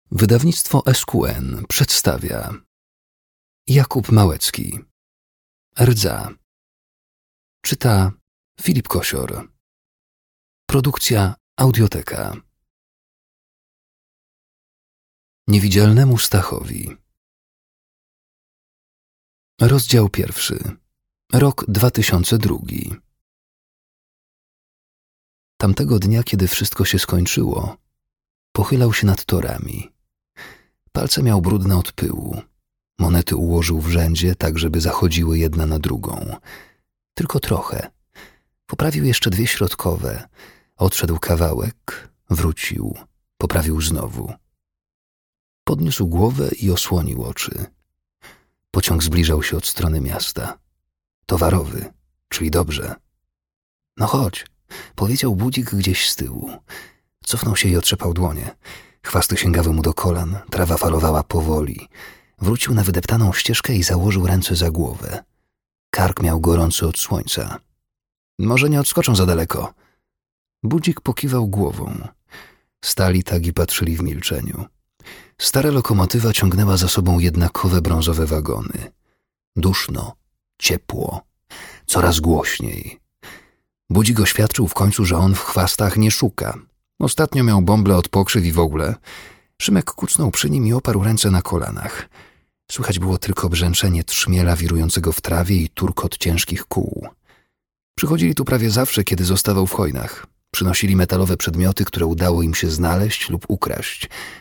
Wydawnictwo SQN przedstawia Jakub Małecki. Rdza. Czyta Filip Kosior. Produkcja Audioteka. Niewidzialnemu Stachowi. Rozdział 1. Rok 2002. Tamtego dnia, kiedy wszystko się skończyło, pochylał się nad torami. Palce miał brudne od pyłu. Monety ułożył w rzędzie, tak żeby zachodziły jedna na drugą. Tylko trochę. Poprawił jeszcze 2 środkowe. Odszedł kawałek, wrócił, poprawił znowu. Podniósł głowę i osłonił oczy. Pociąg zbliżał się od strony miasta. Towarowy, czyli dobrze. No chodź, powiedział budzik gdzieś z tyłu. Cofnął się i otrzepał dłonie. Chwasty sięgały mu do kolan, trawa falowała powoli. Wrócił na wydeptaną ścieżkę i założył ręce za głowę. Kark miał gorący od słońca. Może nie odskoczą za daleko. Budzik pokiwał głową. Stali tak i patrzyli w milczeniu. Stara lokomotywa ciągnęła za sobą jednakowe brązowe wagony. Duszno, ciepło, coraz głośniej. Budzik oświadczył w końcu, że on w chwastach nie szuka. Ostatnio miał bąble od pokrzyw i w ogóle. Szymek kucnął przy nim i oparł ręce na kolanach. Słychać było tylko brzęczenie trzmiela wirującego w trawie i turkot ciężkich kół. Przychodzili tu prawie zawsze, kiedy zostawał w hojnach. Przynosili metalowe przedmioty, które udało im się znaleźć lub ukraść.